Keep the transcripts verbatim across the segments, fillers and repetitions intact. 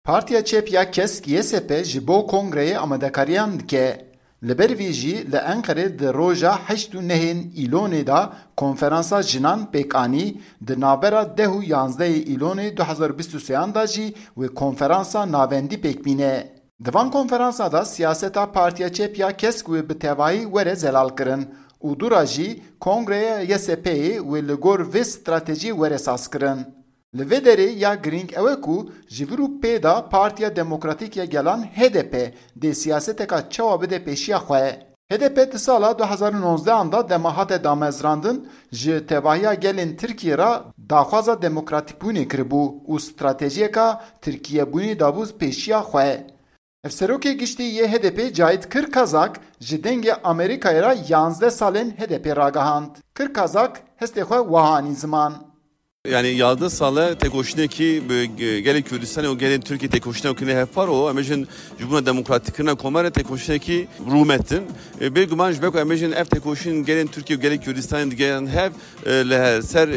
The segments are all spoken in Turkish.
Partiya Çepya Kesk Y S P ji bo kongreyê amadekariyan dike. Li ber vî jî li Enqerê di roja heşt û nehên îlonê da konferansa jinan pêkanî di navbera deh û yanzdehê îlonê du hezar bîst û sêyan da jî wê konferansa navendî pêkbîne. Di van konferansa da siyaseta Partiya Çepya Kesk wê bi tevahî were zelal kirin û dûra jî kongreya Y S P'yê wê li gor vê stratejî were saz kirin. Li vê derê ya girîng ew e ku ji vir û pê da Partiya Demokratîk ya Gelan H D P dê siyaseteka çawa bide pêşiya xwe. H D P di sala du hezar û nozdehan da dema hate damezrandin ji tevahiya gelên Tirkiye ra daxwaza demokratîkbûnê kiribû û stratejiyeka Tirkiyebûnê dabû pêşiya xwe. Efserokê giştî yê H D P Cahit Kırkazak ji dengê Amerîkayê ra yanzdeh salên H D P ragihand. Kırkazak hestê xwe wihanî ziman. Yani yalda sala tek hoşneki gelin Kürdistan'a o gelin Türkiye tek hoşneki hep var o amacın Cumhuriyet Demokratik'ine komare tek hoşneki rumettin. Bir güman jbek amacın ev tek hoşun gelin Türkiye gelin Kürdistan'ın gelin hep le ser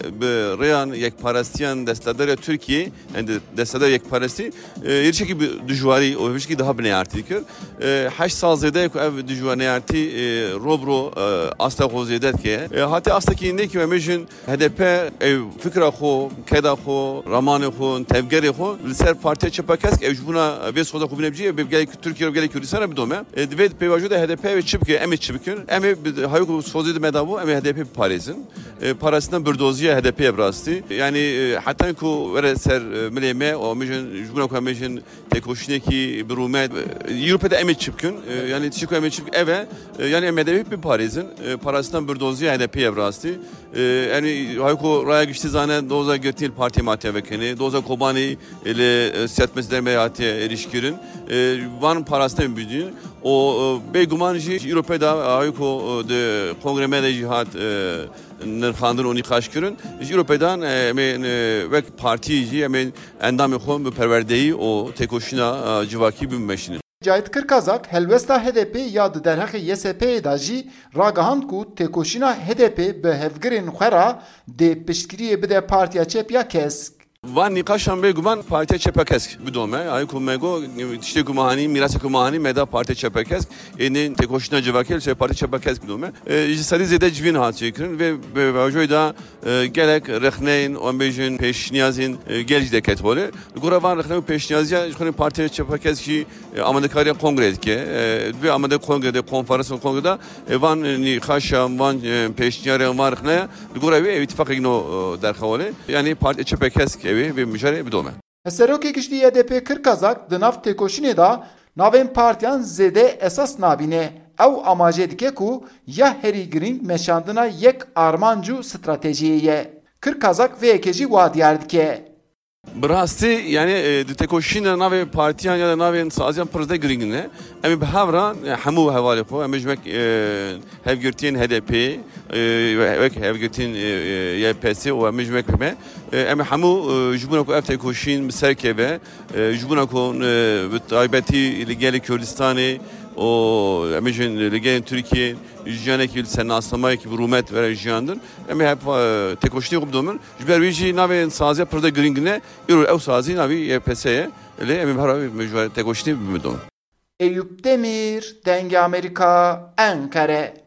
reyan yekparastiyan destadar Türkiye yani destadar yekparasti yerçeki bir dijvari o ki daha bine artıkır. Haş salzede ev dijvari artı robro asla hozedet ki hatta asla ki ne ki amacın H D P fikra xo, keda xo, ramanı xo, tevgeri xo, li ser Partiya Çepya Kesk ev buna ve soda xo binebciye ve gelek Türkiye ve gelek Kürdistan'a bir dome. Ve pevajo da H D P ve Çipke emet Çipkin, eme hayuk sozide medavu eme H D P parizin. Parasından bir doziye H D P'ye brastı. Yani hatta ku vere ser mileme o mecin buna ku mecin tek hoşneki bir rumet Avrupa'da emet Çipkin. Yani Çipke emet Çipkin eve yani H D P bir parizin. Parasından bir doziye H D P'ye brastı. Yani hayuk raya güçlü zane doza götür parti matiye vekini doza kobani ile siyat meseleme hatiye erişkirin van parasını büyüdüğün o begumanji Avrupa'da ayko de kongremede cihat nırkandın onu kaşkırın Avrupa'dan emin vek partiyi emin endam ekon perverdeyi o tekoşuna civaki bir meşinin. Cahit Kırkazak helvesta H D P ya di derhaqê Y S P'yê da jî ragihand ku têkoşîna H D P bi hevgirên xwe ra dê piştgiriyê bide Partiya Çepya Kesk. Van nikaşan be guman Partiya Çepya Kesk bidome ay ku mego işte gumani miras gumani meda Partiya Çepya Kesk enin tekoşina civakel şey Partiya Çepya Kesk bidome ji sari zede civin hat çekirin ve vajoy da gelek rexneyn on bejin peşniyazin gelci de ketbole gora van rexneyn peşniyazya xone Partiya Çepya Kesk ki amadekariya kongredke ve amade kongrede konferans kongreda van nikaşan van peşniyare var rexne gora ve ittifak igno derxavole yani Partiya Çepya Kesk evi ve mücadele bir dome. Serokê giştî Y D P Kırkazak di nav têkoşînê da navên partiyan zêde esas nabîne. Ew amacê dike ku ya herî girîng meşandina yek armanc û stratejiyê ye. Kırkazak vê yekê jî wa diyar dike. Brasti yani tekoşina nave partiyan ya da nave saziyan prezde gringine emi behavra hamu havale ko emi jmek hevgirtin H D P ve hevgirtin Y P S o emi jmek me emi hamu jbuna ko tekoşin serkeve jbuna ko taybeti ligeli Kürdistan'ı o emijin ligeli Türkiye Jiyaneki sen aslama ki rumet ve jiyandır. Emi hep tekoşni kubdomun. Jber viji nave saziya prezde gringine euro ev sazi navi Y P S'ye le emi hara mecbur tekoşni bimdom. Eyüp Demir, Denge Amerika, Ankara.